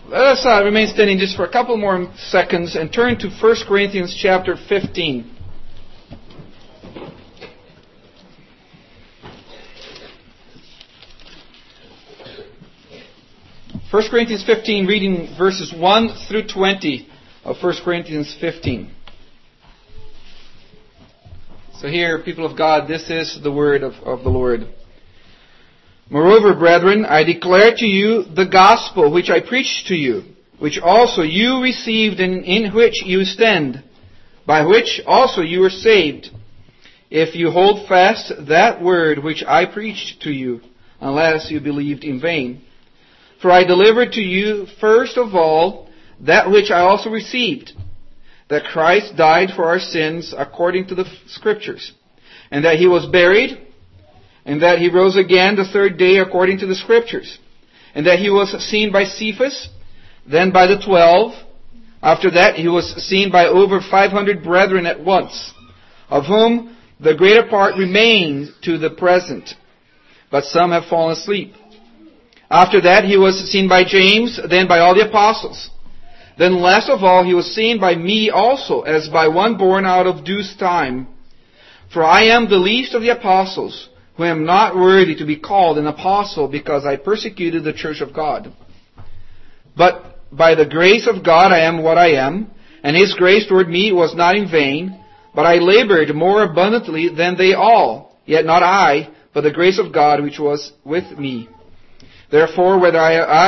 Let us remain standing just for a couple more seconds and turn to 1 Corinthians chapter 15. 1 Corinthians 15, reading verses 1 through 20 of 1 Corinthians 15. So here, people of God, this is the word of the Lord. Moreover, brethren, I declare to you the gospel which I preached to you, which also you received and in which you stand, by which also you are saved, if you hold fast that word which I preached to you, unless you believed in vain. For I delivered to you first of all that which I also received, that Christ died for our sins according to the Scriptures, and that He was buried, and that He rose again the third day according to the Scriptures, and that He was seen by Cephas, then by the 12. After that He was seen by over 500 brethren at once, of whom the greater part remain to the present, but some have fallen asleep. After that He was seen by James, then by all the apostles. Then last of all He was seen by me also, as by one born out of due time. For I am the least of the apostles, who am not worthy to be called an apostle, because I persecuted the church of God. But by the grace of God I am what I am, and His grace toward me was not in vain, but I labored more abundantly than they all, yet not I, but the grace of God which was with me. Therefore, whether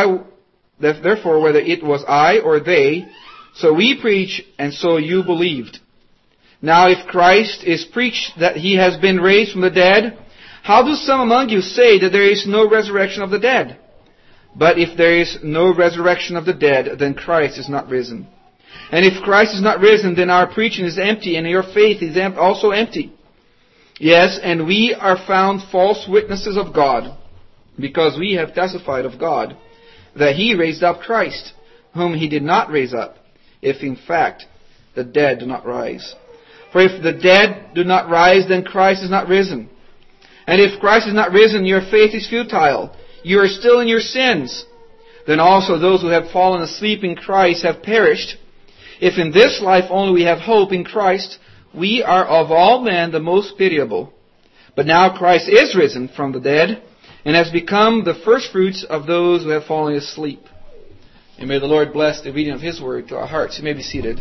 it was I or they, so we preach, and so you believed. Now if Christ is preached that He has been raised from the dead, how do some among you say that there is no resurrection of the dead? But if there is no resurrection of the dead, then Christ is not risen. And if Christ is not risen, then our preaching is empty, and your faith is also empty. Yes, and we are found false witnesses of God, because we have testified of God, that He raised up Christ, whom He did not raise up, if in fact the dead do not rise. For if the dead do not rise, then Christ is not risen. And if Christ is not risen, your faith is futile. You are still in your sins. Then also those who have fallen asleep in Christ have perished. If in this life only we have hope in Christ, we are of all men the most pitiable. But now Christ is risen from the dead, and has become the firstfruits of those who have fallen asleep. And may the Lord bless the reading of His word to our hearts. You may be seated.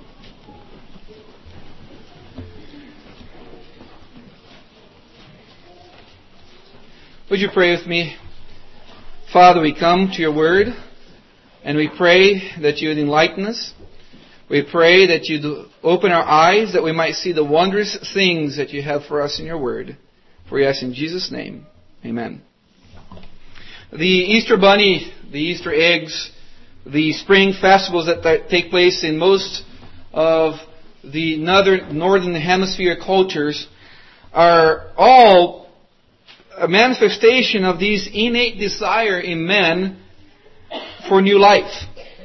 Would you pray with me? Father, we come to your word, and we pray that you would enlighten us. We pray that you'd open our eyes, that we might see the wondrous things that you have for us in your word. For we ask in Jesus' name. Amen. The Easter bunny, the Easter eggs, the spring festivals that take place in most of the northern hemisphere cultures are all a manifestation of this innate desire in men for new life.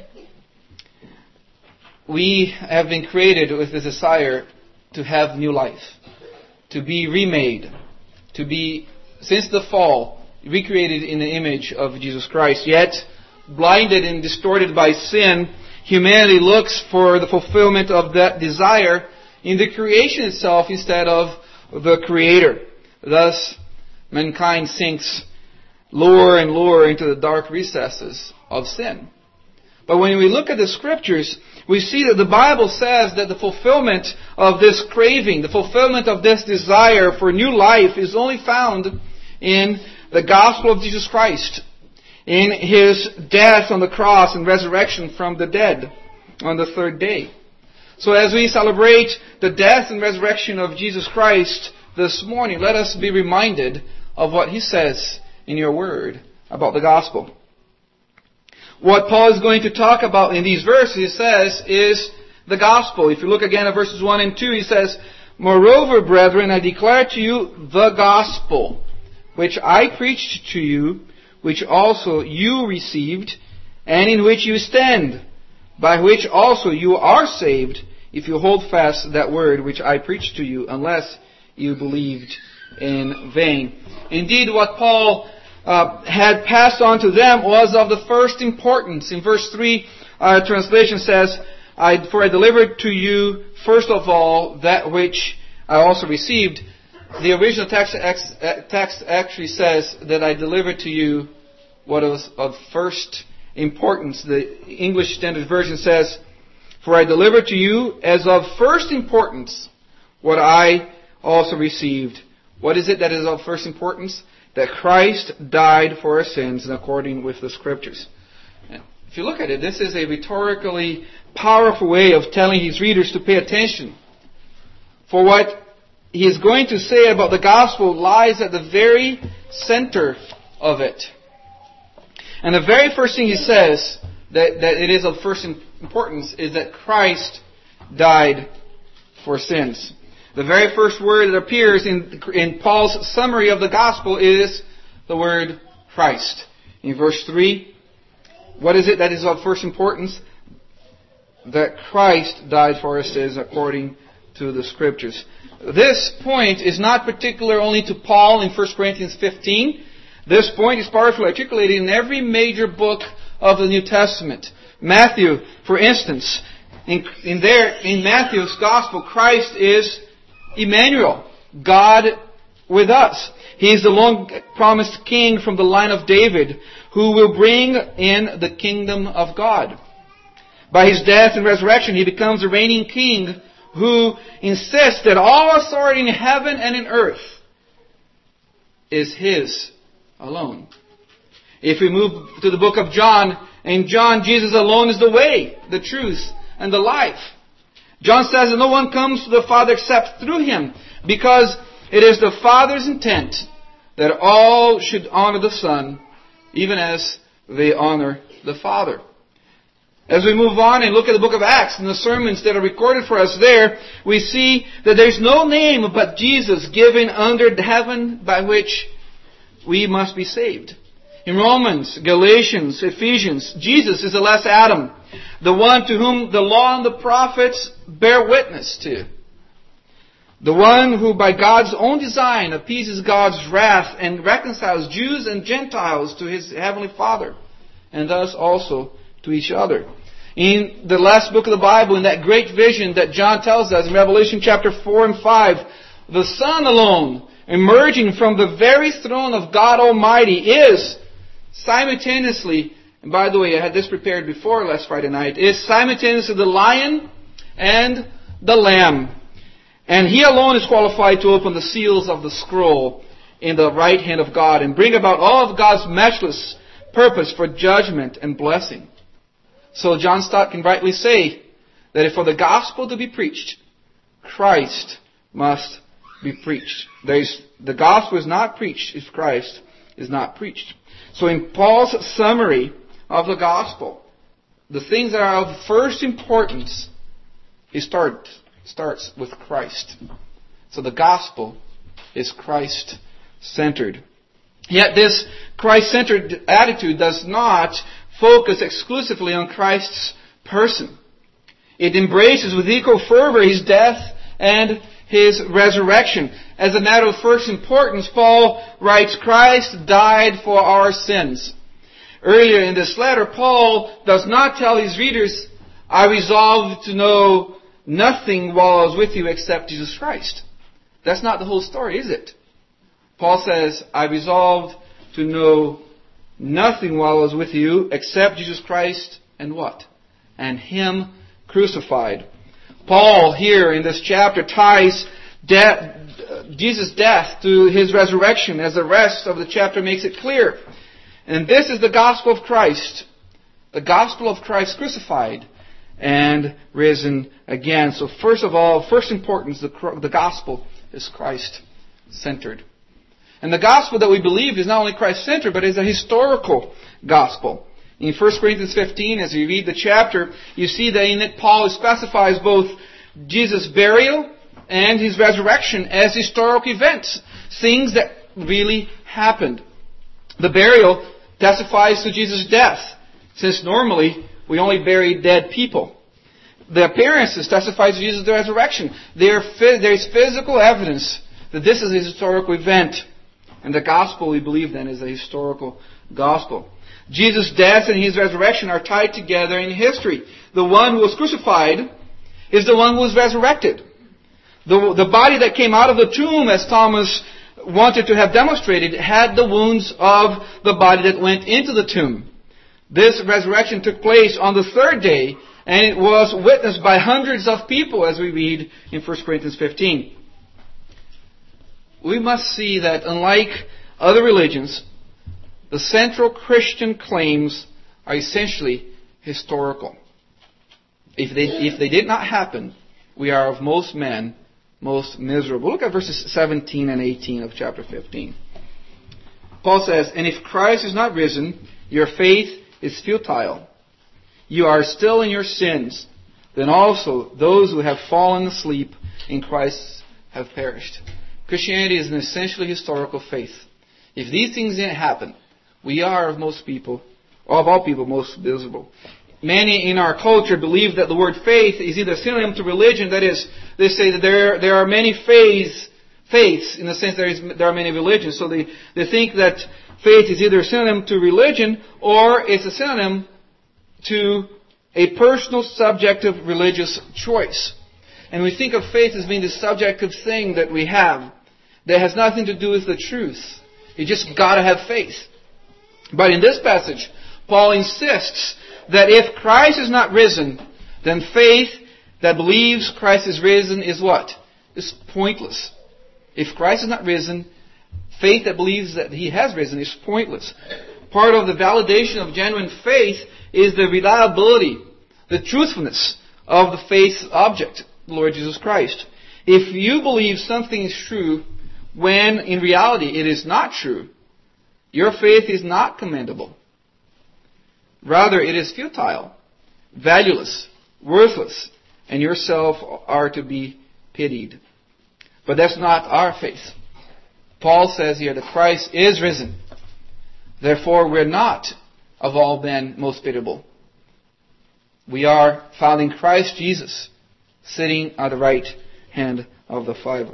We have been created with this desire to have new life, to be remade, to be, since the fall, recreated in the image of Jesus Christ. Yet, blinded and distorted by sin, humanity looks for the fulfillment of that desire in the creation itself instead of the Creator. Thus, mankind sinks lower and lower into the dark recesses of sin. But when we look at the Scriptures, we see that the Bible says that the fulfillment of this craving, the fulfillment of this desire for new life is only found in the gospel of Jesus Christ, in His death on the cross and resurrection from the dead on the third day. So as we celebrate the death and resurrection of Jesus Christ this morning, let us be reminded of what He says in your word about the gospel. What Paul is going to talk about in these verses, he says, is the gospel. If you look again at verses 1 and 2, he says, Moreover, brethren, I declare to you the gospel, which I preached to you, which also you received, and in which you stand, by which also you are saved, if you hold fast that word which I preached to you, unless you believed in vain. Indeed, what Paul had passed on to them was of the first importance. In verse 3, our translation says, For I delivered to you first of all that which I also received. The original text actually says that I delivered to you what was of first importance. The English Standard Version says, For I delivered to you as of first importance what I also received. What is it that is of first importance? That Christ died for our sins in accordance with the Scriptures. And if you look at it, this is a rhetorically powerful way of telling his readers to pay attention. For what he is going to say about the gospel lies at the very center of it. And the very first thing he says that it is of first importance is that Christ died for sins. The very first word that appears in Paul's summary of the gospel is the word Christ. In verse 3, what is it that is of first importance? That Christ died for our sins according to the Scriptures. This point is not particular only to Paul in 1 Corinthians 15. This point is powerfully articulated in every major book of the New Testament. Matthew, for instance, in Matthew's Gospel, Christ is Emmanuel, God with us. He is the long-promised king from the line of David who will bring in the kingdom of God. By his death and resurrection, he becomes the reigning king who insists that all authority in heaven and in earth is his alone. If we move to the book of John, in John, Jesus alone is the way, the truth, and the life. John says that no one comes to the Father except through him, because it is the Father's intent that all should honor the Son, even as they honor the Father. As we move on and look at the book of Acts and the sermons that are recorded for us there, we see that there's no name but Jesus given under heaven by which we must be saved. In Romans, Galatians, Ephesians, Jesus is the last Adam, the one to whom the law and the prophets bear witness to. The one who by God's own design appeases God's wrath and reconciles Jews and Gentiles to His Heavenly Father, and thus also to each other. In the last book of the Bible, in that great vision that John tells us in Revelation chapter 4 and 5, the Son alone, emerging from the very throne of God Almighty, is simultaneously, and by the way, I had this prepared before last Friday night, is simultaneously the Lion and the Lamb. And He alone is qualified to open the seals of the scroll in the right hand of God and bring about all of God's matchless purpose for judgment and blessing. So John Stott can rightly say that if for the gospel to be preached, Christ must be preached. The gospel is not preached if Christ is not preached. So in Paul's summary of the gospel, the things that are of first importance, he starts with Christ. So the gospel is Christ-centered. Yet this Christ-centered attitude does not focus exclusively on Christ's person. It embraces with equal fervor His death and His resurrection. As a matter of first importance, Paul writes, Christ died for our sins. Earlier in this letter, Paul does not tell his readers, I resolved to know nothing while I was with you except Jesus Christ. That's not the whole story, is it? Paul says, I resolved to know nothing while I was with you except Jesus Christ and what? And Him crucified. Paul here in this chapter ties Jesus' death to His resurrection, as the rest of the chapter makes it clear. And this is the gospel of Christ. The gospel of Christ crucified and risen again. So first of all, first importance, the gospel is Christ-centered. And the gospel that we believe is not only Christ-centered, but is a historical gospel. In 1 Corinthians 15, as you read the chapter, you see that in it Paul specifies both Jesus' burial and His resurrection as historical events, things that really happened. The burial testifies to Jesus' death, since normally we only bury dead people. The appearances testify to Jesus' resurrection. There is physical evidence that this is a historical event. And the gospel, we believe then, is a historical gospel. Jesus' death and His resurrection are tied together in history. The one who was crucified is the one who was resurrected. The body that came out of the tomb, as Thomas wanted to have demonstrated, had the wounds of the body that went into the tomb. This resurrection took place on the third day, and it was witnessed by hundreds of people, as we read in 1 Corinthians 15. We must see that unlike other religions, the central Christian claims are essentially historical. If they did not happen, we are of most men most miserable. Look at verses 17 and 18 of chapter 15. Paul says, "And if Christ is not risen, your faith is futile. You are still in your sins. Then also those who have fallen asleep in Christ have perished." Christianity is an essentially historical faith. If these things didn't happen, we are of most people, or of all people, most miserable. Many in our culture believe that the word faith is either synonym to religion. That is, they say that there are many faiths in the sense there are many religions. So they think that faith is either a synonym to religion or it's a synonym to a personal subjective religious choice. And we think of faith as being the subjective thing that we have that has nothing to do with the truth. You just got to have faith. But in this passage, Paul insists that if Christ is not risen, then faith that believes Christ is risen is what? Is pointless. If Christ is not risen, faith that believes that He has risen is pointless. Part of the validation of genuine faith is the reliability, the truthfulness of the faith object, the Lord Jesus Christ. If you believe something is true when in reality it is not true, your faith is not commendable. Rather, it is futile, valueless, worthless, and yourself are to be pitied. But that's not our faith. Paul says here that Christ is risen. Therefore, we're not of all men most pitiable. We are found in Christ Jesus, sitting at the right hand of the Father.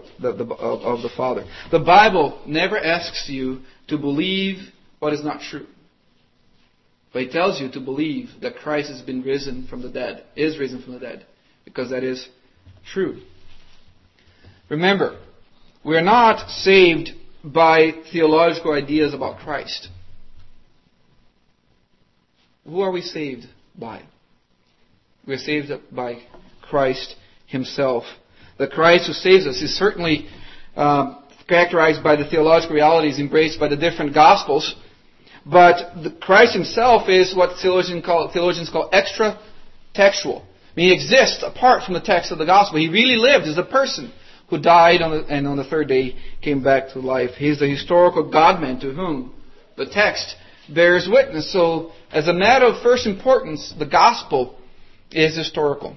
The Bible never asks you to believe what is not true. But it tells you to believe that Christ has been risen from the dead, is risen from the dead, because that is true. Remember, we are not saved by theological ideas about Christ. Who are we saved by? We are saved by Christ Himself. The Christ who saves us is certainly characterized by the theological realities embraced by the different Gospels. But Christ Himself is what theologians call extra-textual. I mean, He exists apart from the text of the Gospel. He really lived as a person who died and on the third day came back to life. He is the historical God-man to whom the text bears witness. So, as a matter of first importance, the Gospel is historical.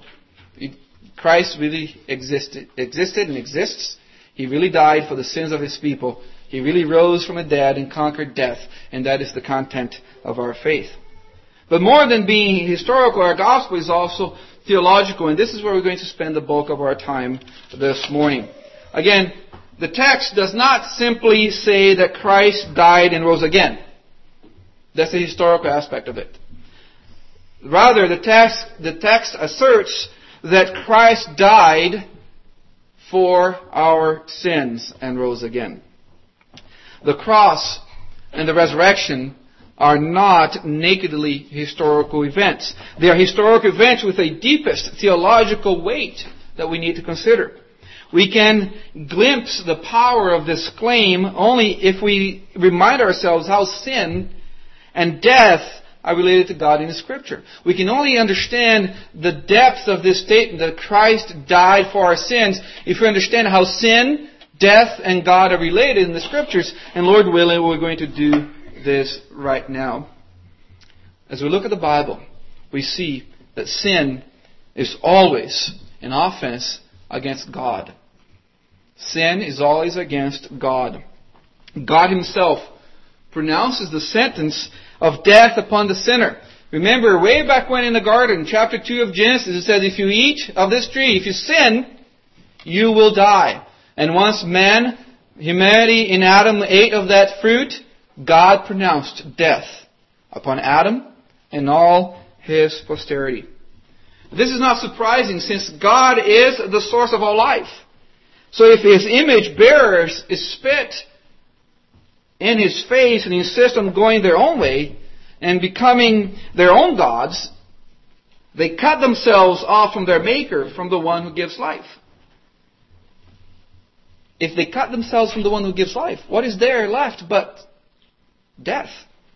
Christ really existed and exists. He really died for the sins of His people. He really rose from the dead and conquered death, and that is the content of our faith. But more than being historical, our gospel is also theological, and this is where we're going to spend the bulk of our time this morning. Again, the text does not simply say that Christ died and rose again. That's the historical aspect of it. Rather, the text asserts that Christ died for our sins and rose again. The cross and the resurrection are not nakedly historical events. They are historical events with a deepest theological weight that we need to consider. We can glimpse the power of this claim only if we remind ourselves how sin and death are related to God in the Scripture. We can only understand the depth of this statement that Christ died for our sins if we understand how sin, death, and God are related in the Scriptures. And Lord willing, we're going to do this right now. As we look at the Bible, we see that sin is always an offense against God. Sin is always against God. God Himself pronounces the sentence of death upon the sinner. Remember, way back when in the garden, chapter 2 of Genesis, it says, if you eat of this tree, if you sin, you will die. And once man humanity in Adam ate of that fruit, God pronounced death upon Adam and all his posterity. This is not surprising, since God is the source of all life. So if His image bearers spit in His face and insist on going their own way and becoming their own gods, they cut themselves off from their Maker, from the one who gives life. If they cut themselves from the one who gives life, what is there left but death?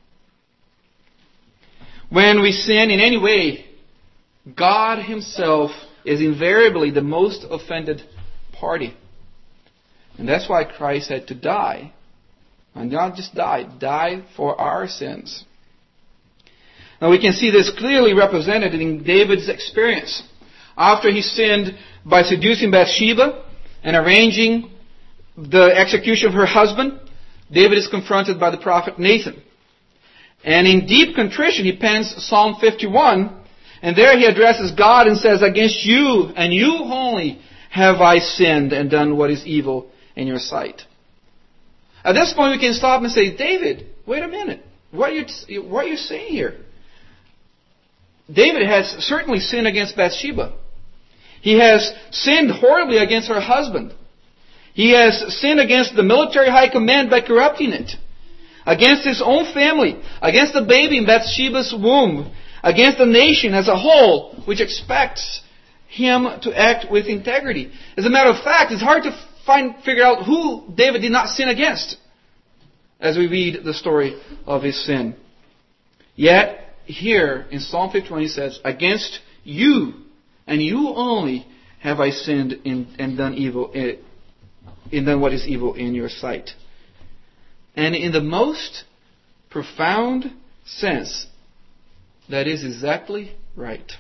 When we sin in any way, God Himself is invariably the most offended party. And that's why Christ had to die. And not just die for our sins. Now we can see this clearly represented in David's experience. After he sinned by seducing Bathsheba and arranging the execution of her husband, David is confronted by the prophet Nathan. And in deep contrition he pens Psalm 51, and there he addresses God and says, "Against you and you only have I sinned and done what is evil in your sight." At this point we can stop and say, David, wait a minute. What are you saying here? David has certainly sinned against Bathsheba. He has sinned horribly against her husband. He has sinned against the military high command by corrupting it. Against his own family. Against the baby in Bathsheba's womb. Against the nation as a whole, which expects him to act with integrity. As a matter of fact, it's hard to figure out who David did not sin against as we read the story of his sin. Yet, here in Psalm 51 he says, "Against you and you only have I sinned and done evil, and done what is evil in your sight." And in the most profound sense, that is exactly right.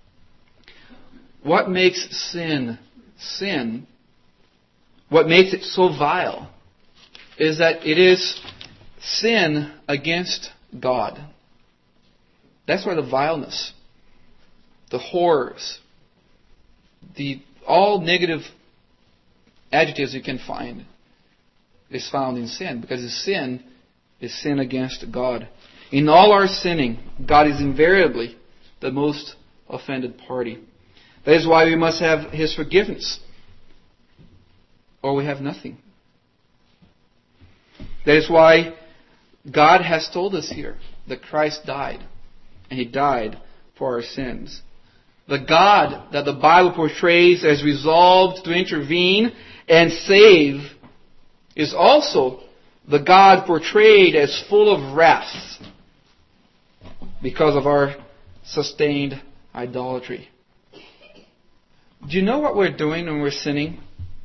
What makes sin sin, what makes it so vile, is that it is sin against God. That's where the vileness, the horrors, all negative adjectives you can find is found in sin. Because sin is sin against God. In all our sinning, God is invariably the most offended party. That is why we must have His forgiveness, or we have nothing. That is why God has told us here that Christ died, and He died for our sins. The God that the Bible portrays as resolved to intervene and save is also the God portrayed as full of wrath because of our sustained idolatry. Do you know what we're doing when we're sinning?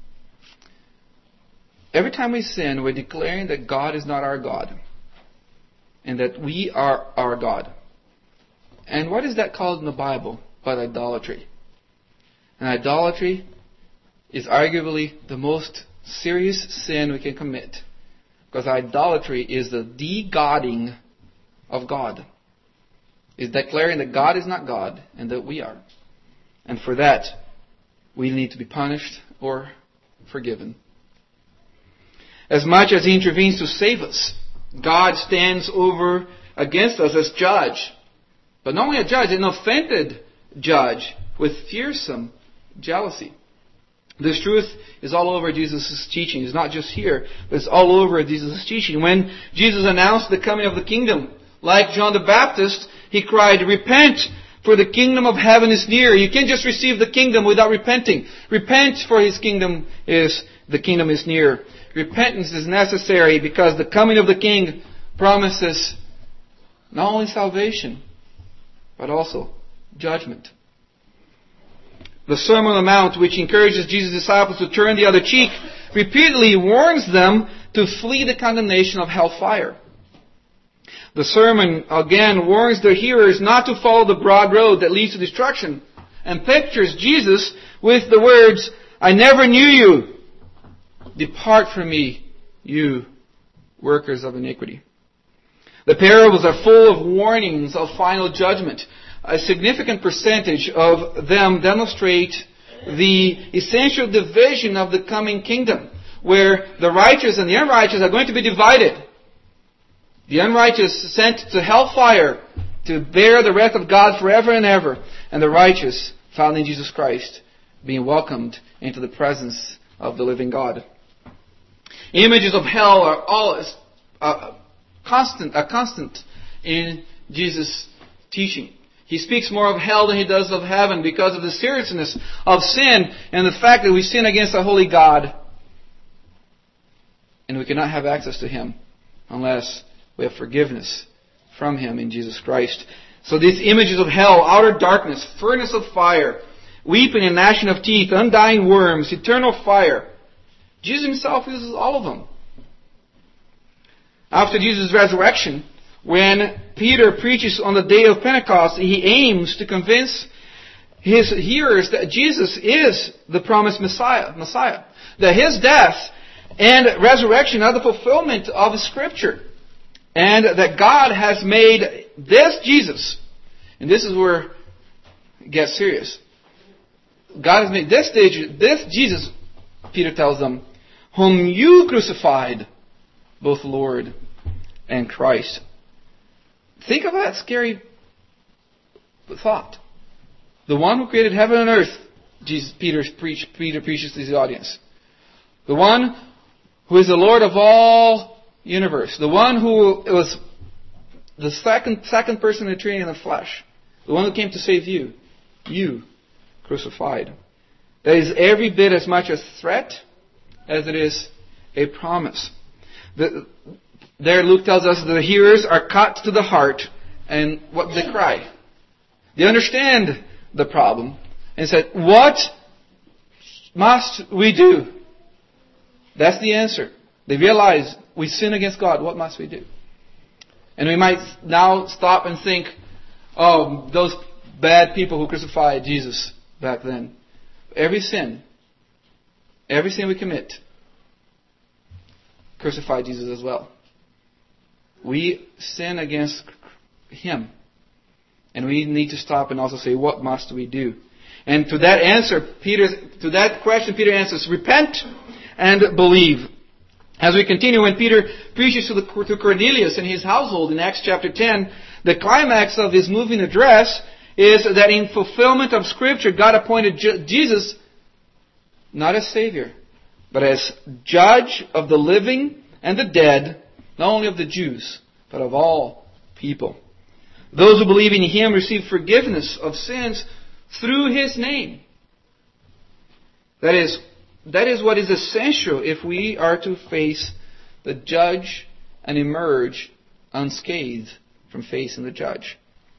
Every time we sin, we're declaring that God is not our God, and that we are our God. And what is that called in the Bible but idolatry? And idolatry is arguably the most serious sin we can commit, because idolatry is the de-godding of God. It's declaring that God is not God and that we are. And for that, we need to be punished or forgiven. As much as He intervenes to save us, God stands over against us as judge. But not only a judge, an offended judge with fearsome jealousy. This truth is all over Jesus' teaching. It's not just here, but it's all over Jesus' teaching. When Jesus announced the coming of the kingdom, like John the Baptist, He cried, "Repent, for the kingdom of heaven is near." You can't just receive the kingdom without repenting. Repent, for the kingdom is near. Repentance is necessary because the coming of the King promises not only salvation, but also judgment. The Sermon on the Mount, which encourages Jesus' disciples to turn the other cheek, repeatedly warns them to flee the condemnation of hellfire. The sermon again warns their hearers not to follow the broad road that leads to destruction, and pictures Jesus with the words, "I never knew you. Depart from me, you workers of iniquity." The parables are full of warnings of final judgment. A significant percentage of them demonstrate the essential division of the coming kingdom. where the righteous and the unrighteous are going to be divided. The unrighteous sent to hellfire to bear the wrath of God forever and ever, and the righteous found in Jesus Christ, being welcomed into the presence of the living God. Images of hell are always a constant in Jesus' teaching. He speaks more of hell than he does of heaven because of the seriousness of sin and the fact that we sin against a holy God. And we cannot have access to Him unless we have forgiveness from Him in Jesus Christ. So these images of hell, outer darkness, furnace of fire, weeping and gnashing of teeth, undying worms, eternal fire. Jesus Himself uses all of them. After Jesus' resurrection, when Peter preaches on the day of Pentecost, he aims to convince his hearers that Jesus is the promised Messiah. That His death and resurrection are the fulfillment of Scripture. And that God has made this Jesus, and this is where it gets serious. God has made this Jesus, Peter tells them, whom you crucified, both Lord and Christ. Think of that scary thought. The one who created heaven and earth, Peter preaches to his audience. The one who is the Lord of all universe. The one who was the second person in the Trinity in the flesh. The one who came to save you. You crucified. That is every bit as much a threat as it is a promise. There Luke tells us the hearers are cut to the heart, and what do they cry? They understand the problem and said, what must we do? That's the answer. They realize we sin against God. What must we do? And we might now stop and think, oh, those bad people who crucified Jesus back then. Every sin we commit, crucified Jesus as well. We sin against Him. And we need to stop and also say, what must we do? And to that question, Peter answers, repent and believe. As we continue, when Peter preaches to Cornelius and his household in Acts chapter 10, the climax of his moving address is that in fulfillment of Scripture, God appointed Jesus not as Savior, but as Judge of the living and the dead, not only of the Jews, but of all people. Those who believe in Him receive forgiveness of sins through His name. That is what is essential if we are to face the Judge and emerge unscathed from facing the Judge.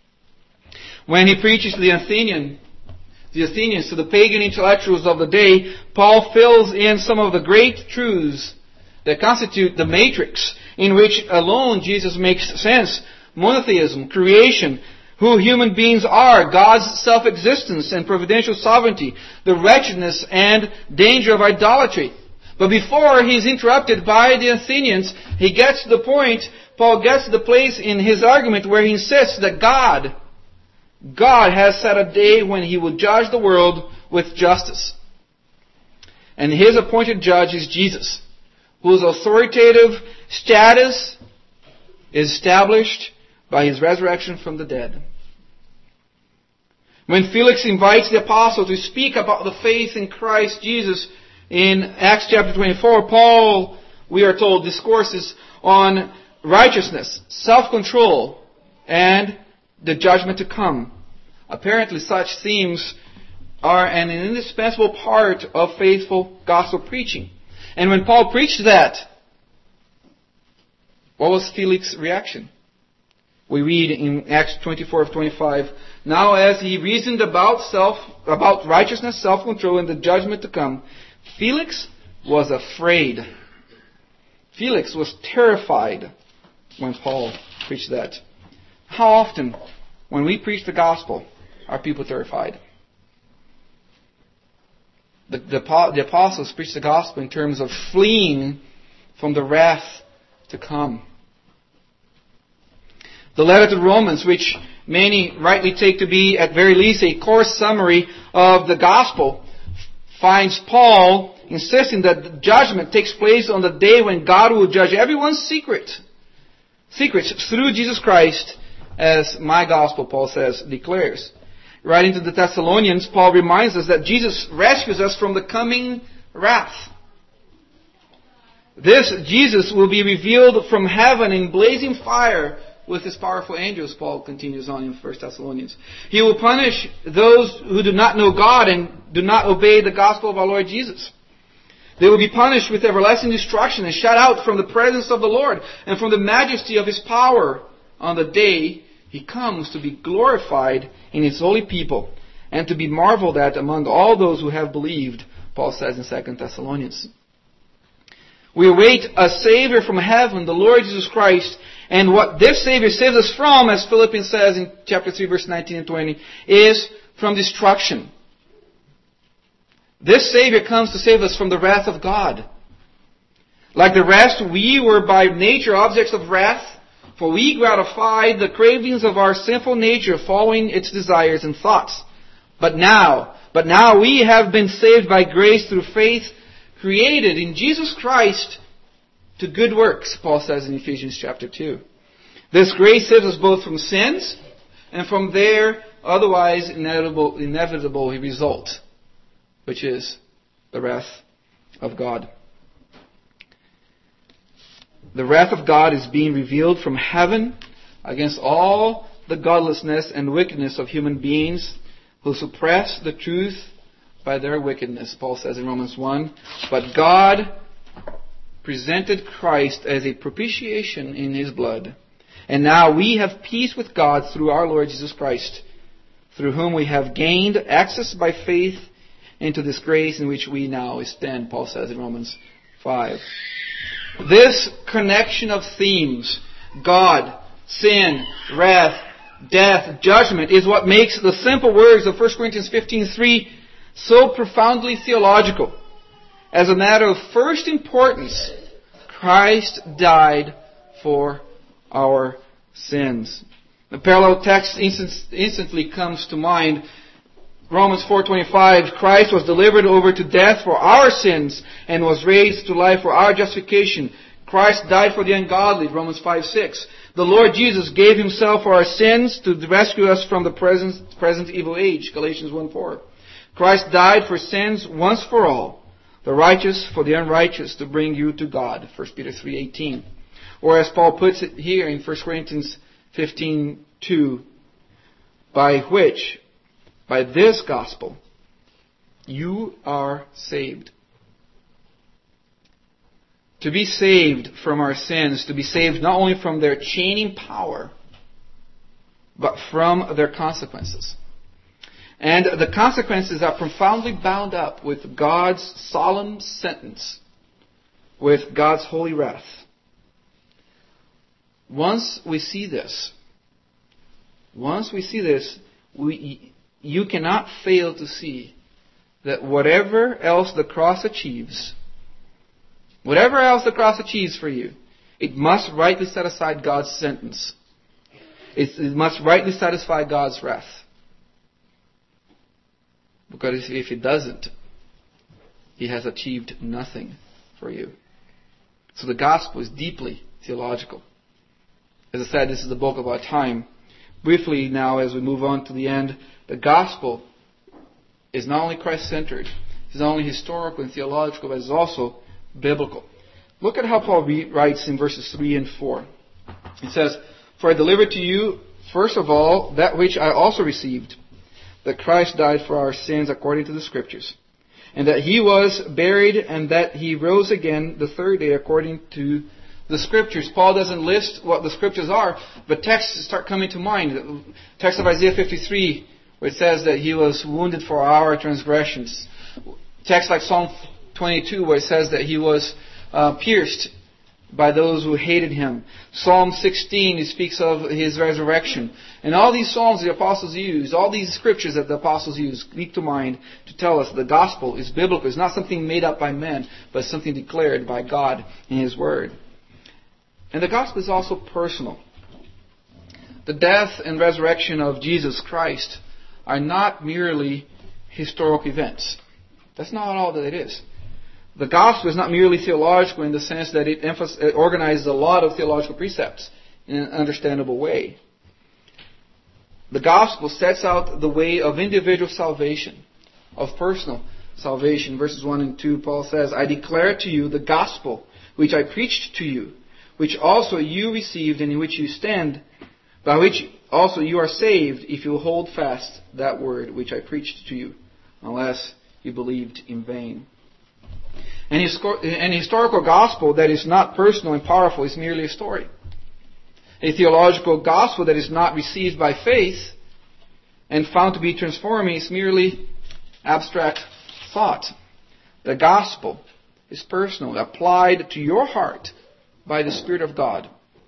When he preaches to the Athenians, to the pagan intellectuals of the day, Paul fills in some of the great truths that constitute the matrix in which alone Jesus makes sense. Monotheism, creation, who human beings are, God's self-existence and providential sovereignty, the wretchedness and danger of idolatry. But before he's interrupted by the Athenians, he gets to the point, Paul gets to the place in his argument where he insists that God has set a day when He will judge the world with justice. And His appointed judge is Jesus, whose authoritative status is established by His resurrection from the dead. When Felix invites the apostle to speak about the faith in Christ Jesus in Acts chapter 24, Paul, we are told, discourses on righteousness, self-control, and the judgment to come. Apparently such themes are an indispensable part of faithful gospel preaching. And when Paul preached that, what was Felix's reaction? We read in Acts 24:25, now as he reasoned about righteousness, self-control, and the judgment to come, Felix was afraid. Felix was terrified when Paul preached that. How often, when we preach the gospel, are people terrified? The apostles preached the gospel in terms of fleeing from the wrath to come. The letter to Romans, which many rightly take to be at very least a coarse summary of the gospel, finds Paul insisting that the judgment takes place on the day when God will judge everyone's secrets through Jesus Christ, as my gospel, Paul says, declares. Writing to the Thessalonians, Paul reminds us that Jesus rescues us from the coming wrath. This Jesus will be revealed from heaven in blazing fire with His powerful angels, Paul continues on in 1 Thessalonians. He will punish those who do not know God and do not obey the gospel of our Lord Jesus. They will be punished with everlasting destruction and shut out from the presence of the Lord and from the majesty of His power on the day He comes to be glorified in His holy people and to be marveled at among all those who have believed, Paul says in 2 Thessalonians. We await a Savior from heaven, the Lord Jesus Christ, and what this Savior saves us from, as Philippians says in chapter 3, verse 19 and 20, is from destruction. This Savior comes to save us from the wrath of God. Like the rest, we were by nature objects of wrath, for we gratified the cravings of our sinful nature, following its desires and thoughts. But now we have been saved by grace through faith, created in Jesus Christ to good works, Paul says in Ephesians chapter 2. This grace saves us both from sins and from their otherwise inevitable result, which is the wrath of God. The wrath of God is being revealed from heaven against all the godlessness and wickedness of human beings who suppress the truth by their wickedness, Paul says in Romans 1. But God presented Christ as a propitiation in His blood. And now we have peace with God through our Lord Jesus Christ, through whom we have gained access by faith into this grace in which we now stand, Paul says in Romans 5. This connection of themes, God, sin, wrath, death, judgment, is what makes the simple words of 1 Corinthians 15:3 so profoundly theological. As a matter of first importance, Christ died for our sins. The parallel text instantly comes to mind. Romans 4:25, Christ was delivered over to death for our sins and was raised to life for our justification. Christ died for the ungodly, Romans 5:6. The Lord Jesus gave Himself for our sins to rescue us from the present evil age, Galatians 1:4. Christ died for sins once for all, the righteous for the unrighteous, to bring you to God, 1 Peter 3:18. Or as Paul puts it here in 1 Corinthians 15:2, by this gospel, you are saved. To be saved from our sins, to be saved not only from their chaining power, but from their consequences. And the consequences are profoundly bound up with God's solemn sentence, with God's holy wrath. Once we see this, you cannot fail to see that whatever else the cross achieves for you, it must rightly set aside God's sentence. It must rightly satisfy God's wrath. Because if it doesn't, He has achieved nothing for you. So the gospel is deeply theological. As I said, this is the bulk of our time. Briefly now, as we move on to the end, the gospel is not only Christ-centered, it's not only historical and theological, but it's also biblical. Look at how Paul writes in verses 3 and 4. He says, For I delivered to you, first of all, that which I also received, that Christ died for our sins according to the Scriptures, and that He was buried, and that He rose again the third day according to the Scriptures. Paul doesn't list what the Scriptures are, but texts start coming to mind. The text of Isaiah 53, where it says that He was wounded for our transgressions. Text like Psalm 22, where it says that He was pierced by those who hated Him. Psalm 16, He speaks of His resurrection. And all these psalms the apostles use, all these scriptures that the apostles use, speak to mind to tell us the gospel is biblical. It's not something made up by men, but something declared by God in His Word. And the gospel is also personal. The death and resurrection of Jesus Christ are not merely historical events. That's not all that it is. The gospel is not merely theological in the sense that it organizes a lot of theological precepts in an understandable way. The gospel sets out the way of individual salvation, of personal salvation. Verses 1 and 2, Paul says, I declare to you the gospel which I preached to you, which also you received and in which you stand, by which also you are saved, if you hold fast that word which I preached to you, unless you believed in vain. An historical gospel that is not personal and powerful is merely a story. A theological gospel that is not received by faith and found to be transforming is merely abstract thought. The gospel is personal, applied to your heart by the Spirit of God.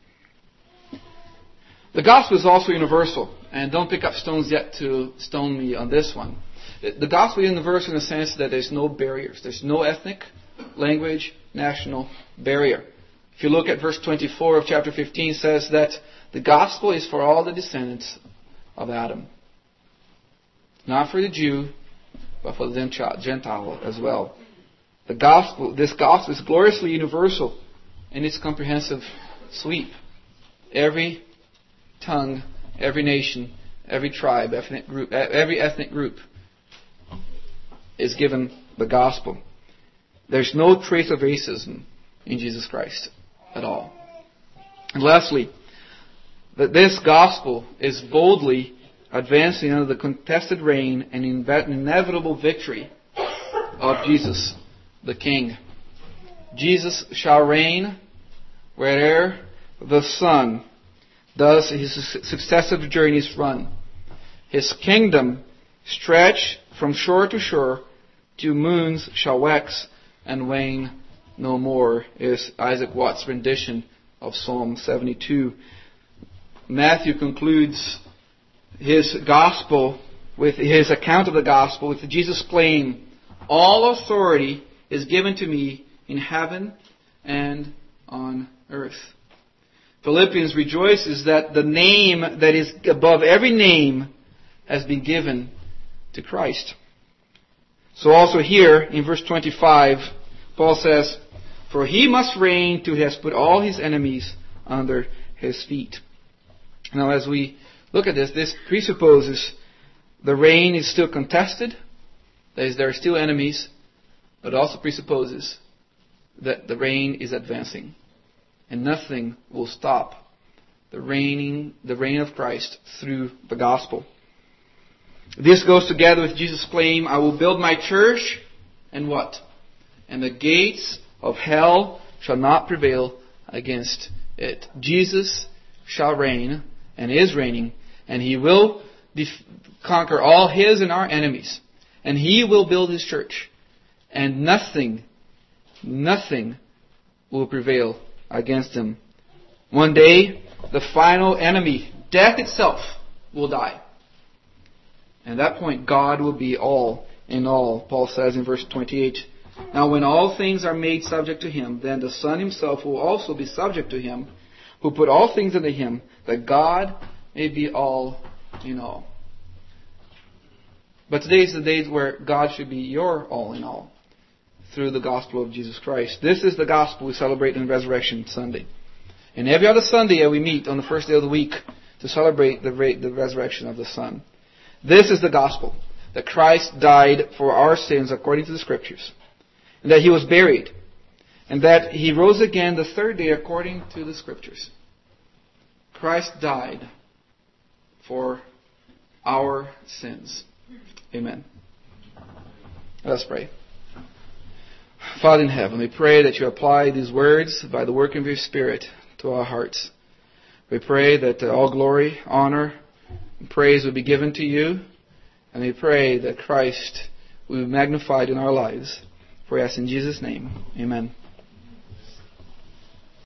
The gospel is also universal, and don't pick up stones yet to stone me on this one. The gospel is universal in the sense that there's no barriers. There's no ethnic, language, national barrier. If you look at verse 24 of chapter 15, it says that the gospel is for all the descendants of Adam. Not for the Jew, but for the Gentile as well. This gospel is gloriously universal in its comprehensive sweep. Every tongue, every nation, every tribe, every ethnic group is given the gospel. There's no trace of racism in Jesus Christ at all. And lastly, that this gospel is boldly advancing under the contested reign and inevitable victory of Jesus, the King. Jesus shall reign where'er the sun does his successive journeys run. His kingdom stretch from shore to shore, till moons shall wax and wane no more, is Isaac Watts' rendition of Psalm 72. Matthew concludes his gospel with his account of the gospel with Jesus' claim, all authority is given to me in heaven and on earth. Philippians rejoices that the name that is above every name has been given to Christ. So also here in verse 25, Paul says, for he must reign till he has put all his enemies under his feet. Now as we look at this presupposes the reign is still contested, that is, there are still enemies, but also presupposes that the reign is advancing. And nothing will stop the reign of Christ through the gospel. This goes together with Jesus' claim, I will build my church, and what? And the gates of hell shall not prevail against it. Jesus shall reign, and is reigning, and He will conquer all His and our enemies. And He will build His church. And nothing will prevail against Him. One day, the final enemy, death itself, will die. And at that point, God will be all in all. Paul says in verse 28, now when all things are made subject to Him, then the Son Himself will also be subject to Him, who put all things under Him, that God may be all in all. But today is the day where God should be your all in all, through the gospel of Jesus Christ. This is the gospel we celebrate on Resurrection Sunday. And every other Sunday we meet on the first day of the week to celebrate the resurrection of the Son. This is the gospel, that Christ died for our sins according to the Scriptures, and that He was buried, and that He rose again the third day according to the Scriptures. Christ died for our sins. Amen. Let us pray. Father in heaven, we pray that You apply these words by the work of Your Spirit to our hearts. We pray that all glory, honor, and praise will be given to You. And we pray that Christ will be magnified in our lives. For we ask in Jesus' name. Amen.